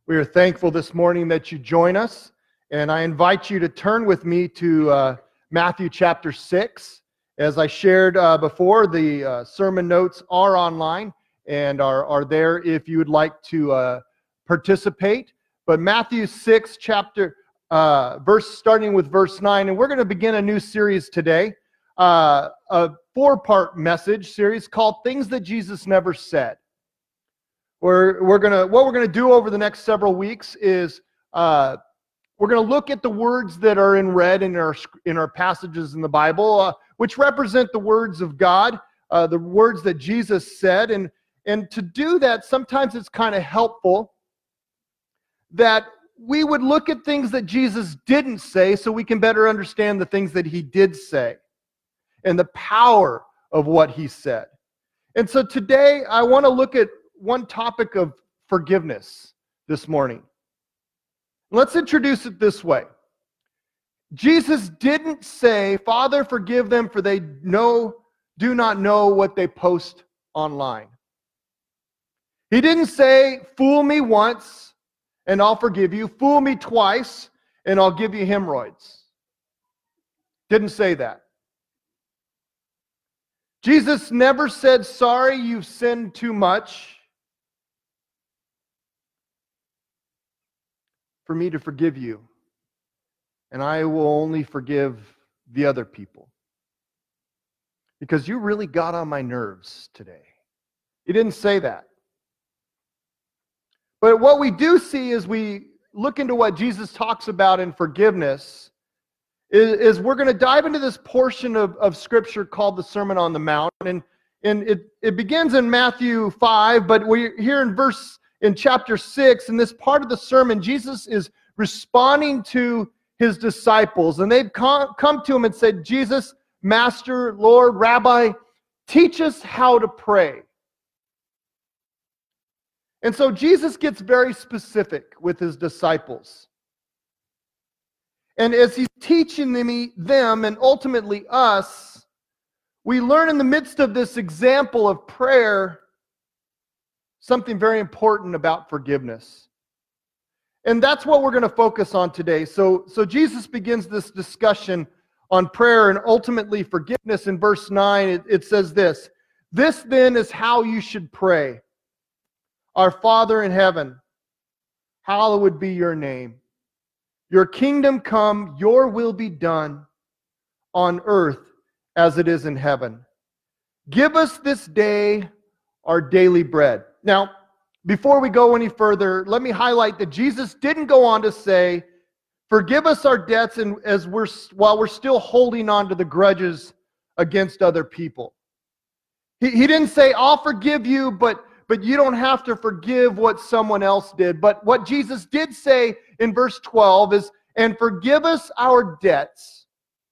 We are thankful this morning that you join us, and I invite you to turn with me to Matthew chapter 6. As I shared before, the sermon notes are online and are there if you would like to participate. But Matthew 6, starting with verse 9, and we're going to begin a new series today, a 4-part message series called Things That Jesus Never Said. What we're gonna do over the next several weeks is we're gonna look at the words that are in red in our passages in the Bible, which represent the words of God, the words that Jesus said, and to do that, sometimes it's kind of helpful that we would look at things that Jesus didn't say, so we can better understand the things that he did say and the power of what he said. And so today, I want to look at one topic of forgiveness this morning. Let's introduce it this way. Jesus didn't say, "Father, forgive them, for they do not know what they post online." He didn't say, "Fool me once and I'll forgive you. Fool me twice and I'll give you hemorrhoids." Didn't say that. Jesus never said, "Sorry, you've sinned too much for me to forgive you, and I will only forgive the other people because you really got on my nerves today." He didn't say that. But what we do see as we look into what Jesus talks about in forgiveness is we're going to dive into this portion of Scripture called the Sermon on the Mount, and it begins in Matthew 5, but we're here in chapter 6, in this part of the sermon, Jesus is responding to his disciples, and they've come to him and said, "Jesus, Master, Lord, Rabbi, teach us how to pray." And so Jesus gets very specific with his disciples. And as he's teaching them and ultimately us, we learn in the midst of this example of prayer something very important about forgiveness. And that's what we're going to focus on today. So Jesus begins this discussion on prayer and ultimately forgiveness. In verse 9, it says this: "This then is how you should pray. Our Father in heaven, hallowed be your name. Your kingdom come, your will be done on earth as it is in heaven. Give us this day our daily bread." Now, before we go any further, let me highlight that Jesus didn't go on to say, "Forgive us our debts," and while we're still holding on to the grudges against other people. He didn't say, "I'll forgive you, but you don't have to forgive what someone else did." But what Jesus did say in verse 12 is, "And forgive us our debts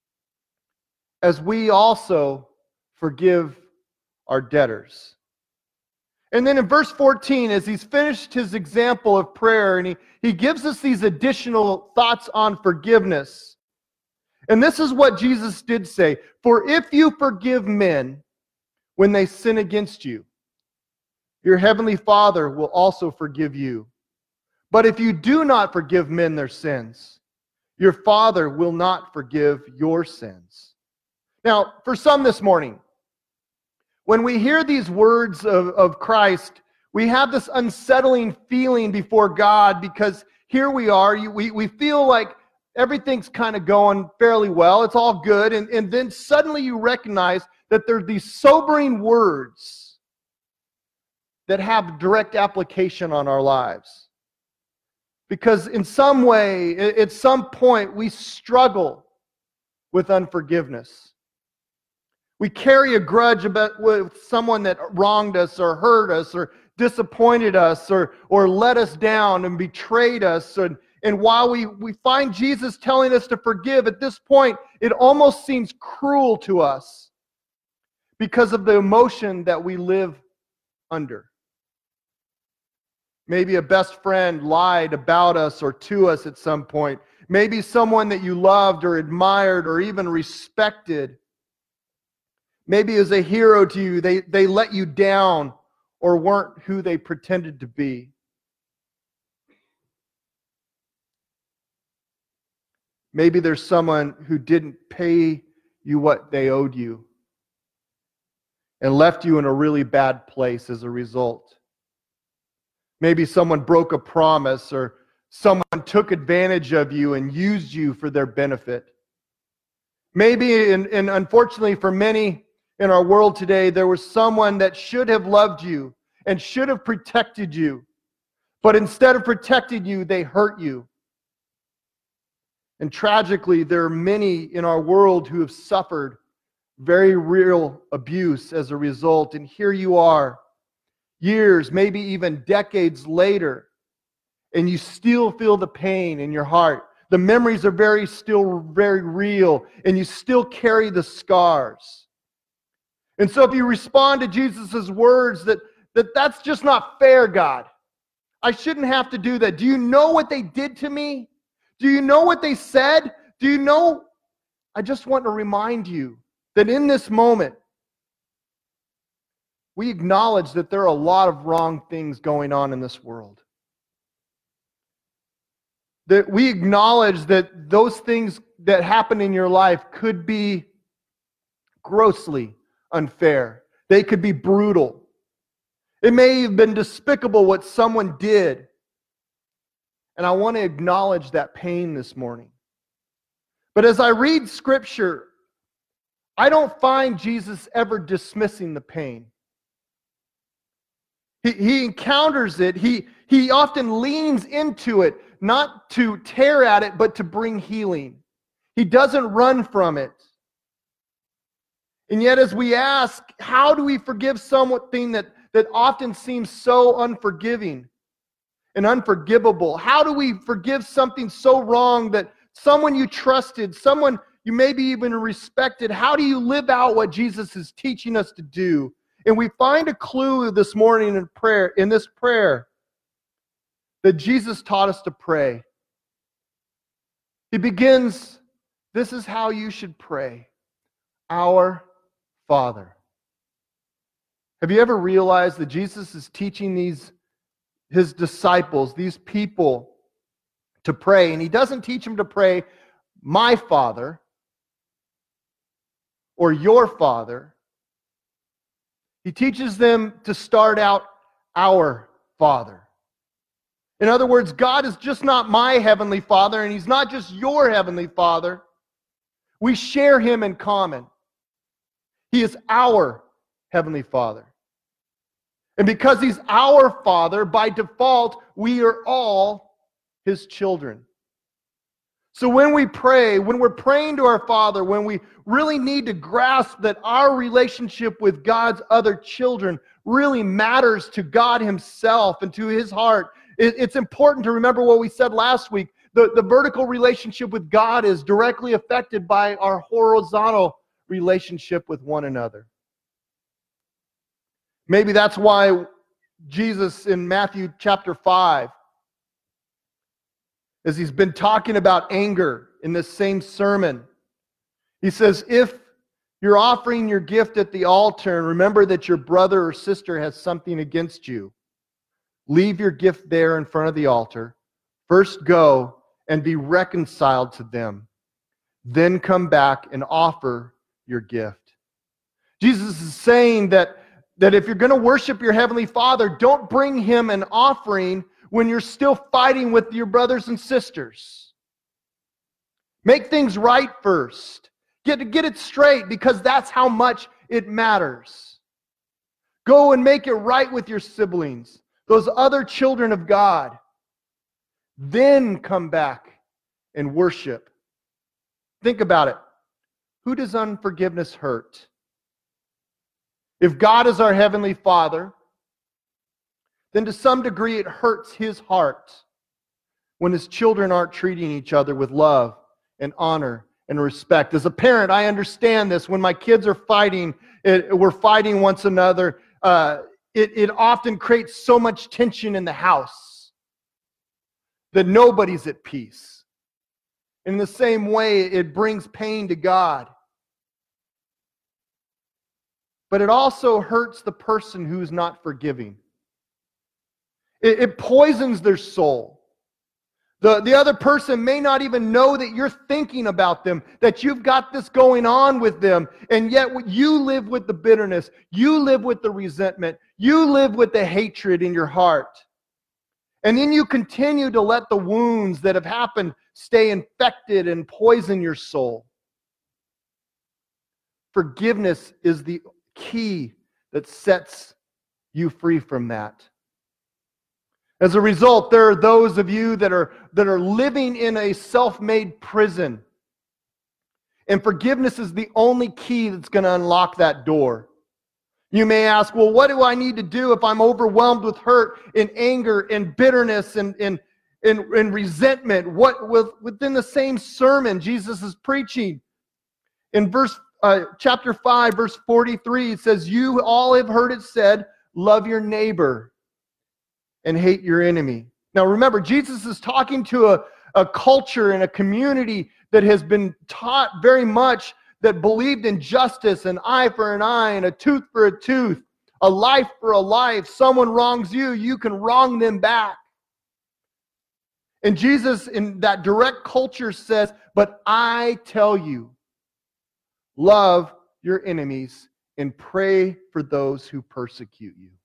as we also forgive our debtors." And then in verse 14, as he's finished his example of prayer, and he gives us these additional thoughts on forgiveness. And this is what Jesus did say: "For if you forgive men when they sin against you, your heavenly Father will also forgive you. But if you do not forgive men their sins, your Father will not forgive your sins." Now, for some this morning, when we hear these words of Christ, we have this unsettling feeling before God, because here we are, we feel like everything's kind of going fairly well, it's all good, and then suddenly you recognize that there are these sobering words that have direct application on our lives. Because in some way, at some point, we struggle with unforgiveness. We carry a grudge with someone that wronged us or hurt us or disappointed us or let us down and betrayed us. And while we find Jesus telling us to forgive, at this point, it almost seems cruel to us because of the emotion that we live under. Maybe a best friend lied about us or to us at some point. Maybe someone that you loved or admired or even respected. Maybe as a hero to you, they let you down or weren't who they pretended to be. Maybe there's someone who didn't pay you what they owed you and left you in a really bad place as a result. Maybe someone broke a promise, or someone took advantage of you and used you for their benefit. Maybe, and unfortunately for many in our world today, there was someone that should have loved you and should have protected you. But instead of protecting you, they hurt you. And tragically, there are many in our world who have suffered very real abuse as a result. And here you are, years, maybe even decades later, and you still feel the pain in your heart. The memories are still very real, and you still carry the scars. And so if you respond to Jesus' words that's just not fair, God. I shouldn't have to do that. Do you know what they did to me? Do you know what they said? Do you know? I just want to remind you that in this moment, we acknowledge that there are a lot of wrong things going on in this world. That we acknowledge that those things that happen in your life could be grossly unfair. They could be brutal. It may have been despicable what someone did. And I want to acknowledge that pain this morning. But as I read Scripture, I don't find Jesus ever dismissing the pain. He encounters it. He often leans into it, not to tear at it, but to bring healing. He doesn't run from it. And yet as we ask, how do we forgive something that often seems so unforgiving and unforgivable? How do we forgive something so wrong that someone you trusted, someone you maybe even respected, how do you live out what Jesus is teaching us to do? And we find a clue this morning in this prayer that Jesus taught us to pray. He begins, this is how you should pray. Our Father. Have you ever realized that Jesus is teaching his disciples, these people, to pray? And he doesn't teach them to pray, my Father, or your Father. He teaches them to start out, our Father. In other words, God is just not my Heavenly Father, and He's not just your Heavenly Father. We share Him in common. He is our Heavenly Father. And because He's our Father, by default, we are all His children. So when we pray, when we're praying to our Father, when we really need to grasp that our relationship with God's other children really matters to God Himself and to His heart, it's important to remember what we said last week. The vertical relationship with God is directly affected by our horizontal relationship with one another. Maybe that's why Jesus in Matthew chapter 5, as He's been talking about anger in this same sermon, He says, if you're offering your gift at the altar and remember that your brother or sister has something against you, leave your gift there in front of the altar. First go and be reconciled to them. Then come back and offer your gift. Jesus is saying that if you're going to worship your Heavenly Father, don't bring Him an offering when you're still fighting with your brothers and sisters. Make things right first. Get it straight, because that's how much it matters. Go and make it right with your siblings, those other children of God. Then come back and worship. Think about it. Who does unforgiveness hurt? If God is our Heavenly Father, then to some degree it hurts His heart when His children aren't treating each other with love and honor and respect. As a parent, I understand this. When my kids are fighting, we're fighting one another, it often creates so much tension in the house that nobody's at peace. In the same way, it brings pain to God. But it also hurts the person who's not forgiving. It poisons their soul. The other person may not even know that you're thinking about them, that you've got this going on with them, and yet you live with the bitterness, you live with the resentment, you live with the hatred in your heart. And then you continue to let the wounds that have happened stay infected and poison your soul. Forgiveness is the key that sets you free from that. As a result, there are those of you that are living in a self-made prison. And forgiveness is the only key that's going to unlock that door. You may ask, well, what do I need to do if I'm overwhelmed with hurt and anger and bitterness and resentment? Within the same sermon Jesus is preaching, in chapter 5, verse 43, it says, you all have heard it said, love your neighbor and hate your enemy. Now remember, Jesus is talking to a culture and a community that has been taught very much that believed in justice, an eye for an eye and a tooth for a tooth, a life for a life. Someone wrongs you, you can wrong them back. And Jesus in that direct culture says, but I tell you, love your enemies and pray for those who persecute you.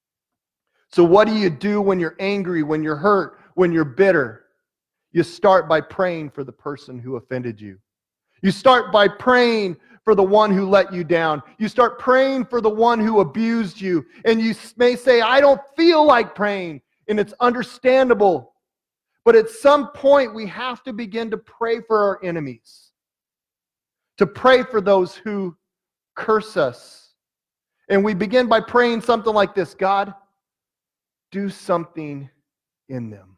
So what do you do when you're angry, when you're hurt, when you're bitter? You start by praying for the person who offended you. You start by praying for the one who let you down. You start praying for the one who abused you. And you may say, I don't feel like praying. And it's understandable. But at some point, we have to begin to pray for our enemies. To pray for those who curse us. And we begin by praying something like this: God, do something in them.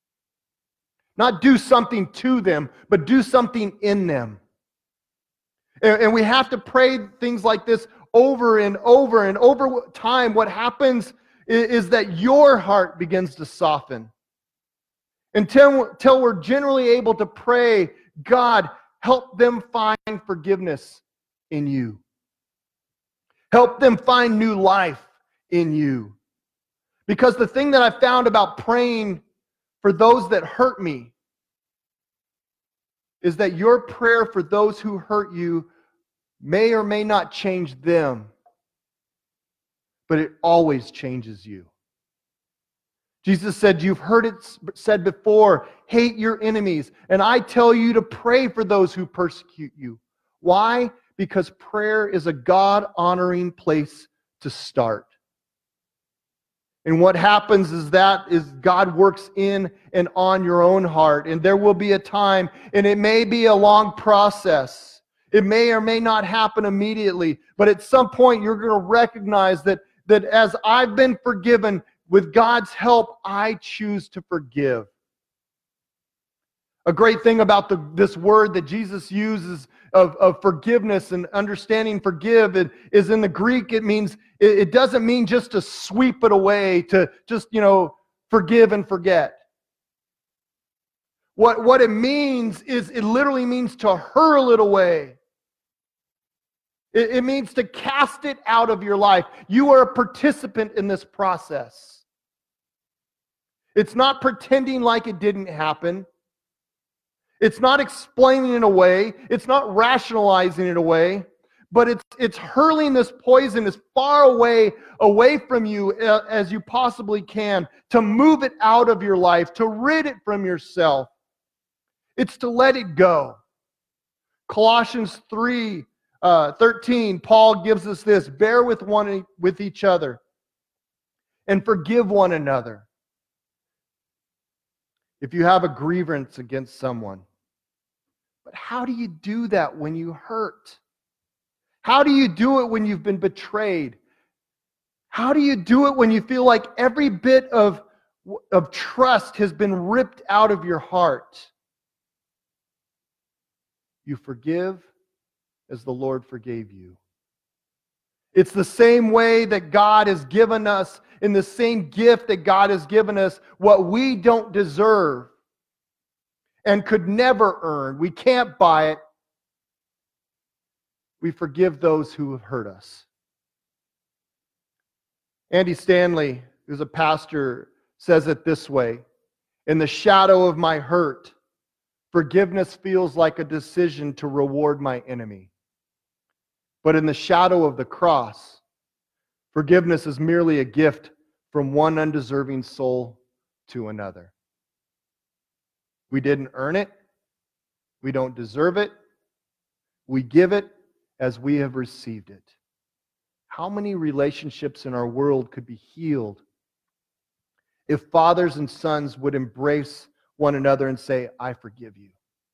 Not do something to them, but do something in them. And we have to pray things like this over and over and over time. What happens is that your heart begins to soften. Until we're generally able to pray, God, help them find forgiveness in you. Help them find new life in you. Because the thing that I found about praying for those that hurt me is that your prayer for those who hurt you may or may not change them, but it always changes you. Jesus said, you've heard it said before, hate your enemies. And I tell you to pray for those who persecute you. Why? Because prayer is a God-honoring place to start. And what happens is God works in and on your own heart. And there will be a time, and it may be a long process. It may or may not happen immediately. But at some point, you're going to recognize that as I've been forgiven, with God's help, I choose to forgive. A great thing about this word that Jesus uses of forgiveness and understanding forgive is in the Greek, it doesn't mean just to sweep it away, to just, forgive and forget. What it means is it literally means to hurl it away. It means to cast it out of your life. You are a participant in this process. It's not pretending like it didn't happen. It's not explaining it away. It's not rationalizing it away. But it's hurling this poison as far away from you as you possibly can, to move it out of your life, to rid it from yourself. It's to let it go. Colossians 3:13, Paul gives us this: bear with each other and forgive one another if you have a grievance against someone. But how do you do that when you hurt? How do you do it when you've been betrayed? How do you do it when you feel like every bit of trust has been ripped out of your heart? You forgive as the Lord forgave you. It's the same way that God has given us, in the same gift that God has given us, what we don't deserve and could never earn. We can't buy it. We forgive those who have hurt us. Andy Stanley, who's a pastor, says it this way: In the shadow of my hurt, forgiveness feels like a decision to reward my enemy. But in the shadow of the cross, forgiveness is merely a gift from one undeserving soul to another. We didn't earn it. We don't deserve it. We give it as we have received it. How many relationships in our world could be healed if fathers and sons would embrace one another and say, I forgive you?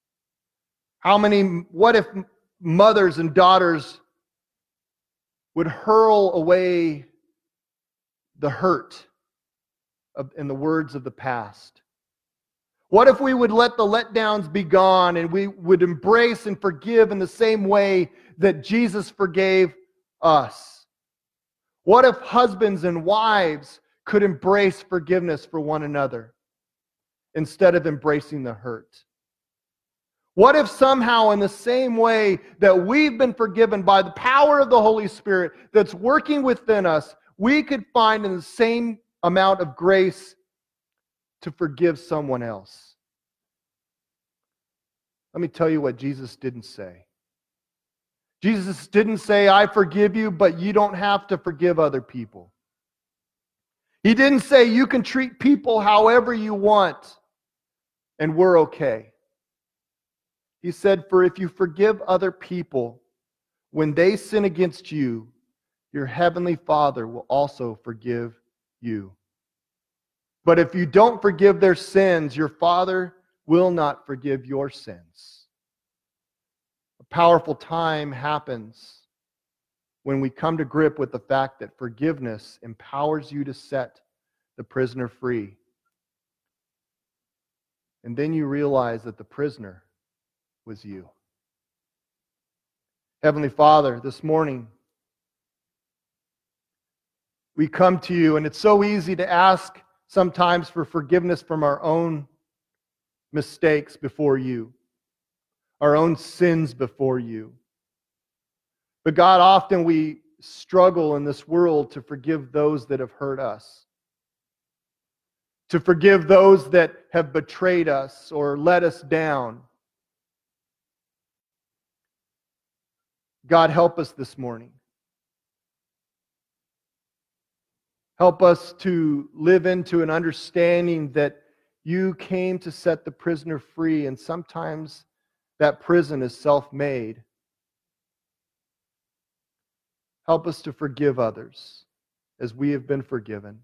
What if mothers and daughters would hurl away the hurt in the words of the past? What if we would let the letdowns be gone and we would embrace and forgive in the same way that Jesus forgave us? What if husbands and wives could embrace forgiveness for one another instead of embracing the hurt? What if somehow in the same way that we've been forgiven by the power of the Holy Spirit that's working within us, we could find in the same amount of grace to forgive someone else? Let me tell you what Jesus didn't say. Jesus didn't say, I forgive you, but you don't have to forgive other people. He didn't say you can treat people however you want and we're okay. He said, for if you forgive other people when they sin against you, your heavenly Father will also forgive you. But if you don't forgive their sins, your Father will not forgive your sins. A powerful time happens when we come to grip with the fact that forgiveness empowers you to set the prisoner free. And then you realize that the prisoner was you. Heavenly Father, this morning, we come to you, and it's so easy to ask sometimes for forgiveness from our own mistakes before you, our own sins before you. But God, often we struggle in this world to forgive those that have hurt us, to forgive those that have betrayed us or let us down. God, help us this morning. Help us to live into an understanding that you came to set the prisoner free, and sometimes that prison is self-made. Help us to forgive others as we have been forgiven.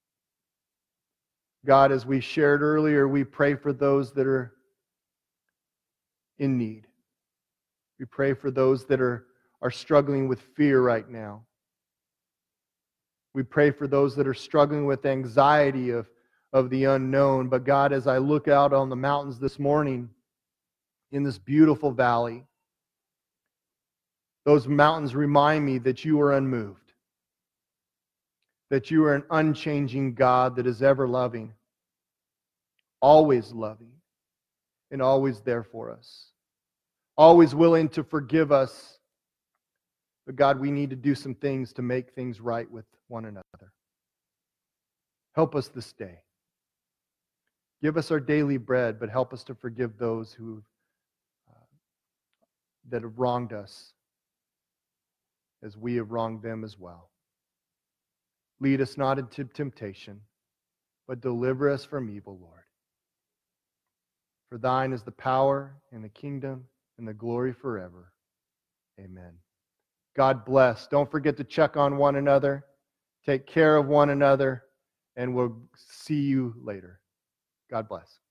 God, as we shared earlier, we pray for those that are in need. We pray for those that are struggling with fear right now. We pray for those that are struggling with anxiety of the unknown. But God, as I look out on the mountains this morning, in this beautiful valley, those mountains remind me that you are unmoved, that you are an unchanging God that is ever loving, and always there for us, always willing to forgive us. But God, we need to do some things to make things right with one another. Help us this day. Give us our daily bread, but help us to forgive those that have wronged us as we have wronged them as well. Lead us not into temptation, but deliver us from evil, Lord. For thine is the power and the kingdom and the glory forever. Amen. God bless. Don't forget to check on one another. Take care of one another, and we'll see you later. God bless.